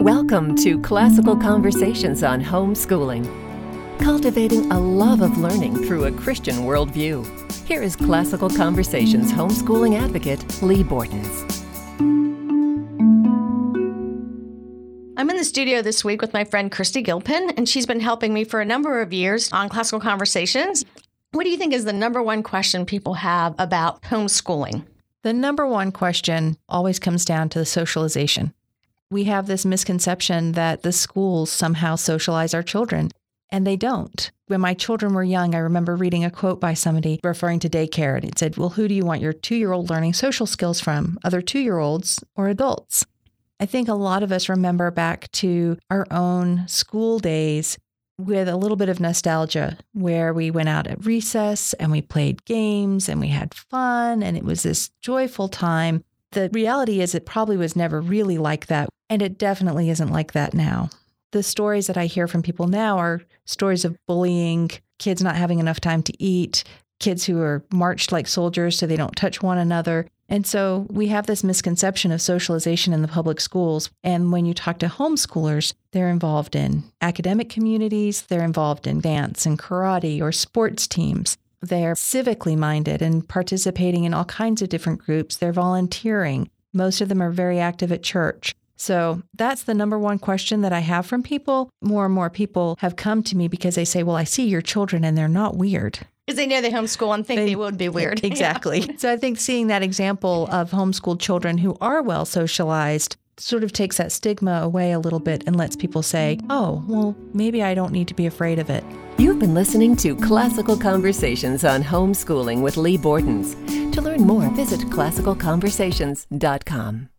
Welcome to Classical Conversations on Homeschooling, cultivating a love of learning through a Christian worldview. Here is Classical Conversations homeschooling advocate, Lee Bortons. I'm in the studio this week with my friend Christy Gilpin, and she's been helping me for a number of years on Classical Conversations. What do you think is the number one question people have about homeschooling? The number one question always comes down to the socialization. We have this misconception that the schools somehow socialize our children, and they don't. When my children were young, I remember reading a quote by somebody referring to daycare, and it said, well, who do you want your 2-year-old learning social skills from, other 2-year-olds or adults? I think a lot of us remember back to our own school days with a little bit of nostalgia, where we went out at recess and we played games and we had fun and it was this joyful time. The reality is it probably was never really like that, and it definitely isn't like that now. The stories that I hear from people now are stories of bullying, kids not having enough time to eat, kids who are marched like soldiers so they don't touch one another. And so we have this misconception of socialization in the public schools. And when you talk to homeschoolers, they're involved in academic communities, they're involved in dance and karate or sports teams. They're civically minded and participating in all kinds of different groups. They're volunteering. Most of them are very active at church. So that's the number one question that I have from people. More and more people have come to me because they say, well, I see your children and they're not weird. Because they know they homeschool and think they would be weird. Exactly. Yeah. So I think seeing that example of homeschooled children who are well socialized sort of takes that stigma away a little bit and lets people say, oh, well, maybe I don't need to be afraid of it. You've been listening to Classical Conversations on Homeschooling with Lee Bortons. To learn more, visit classicalconversations.com.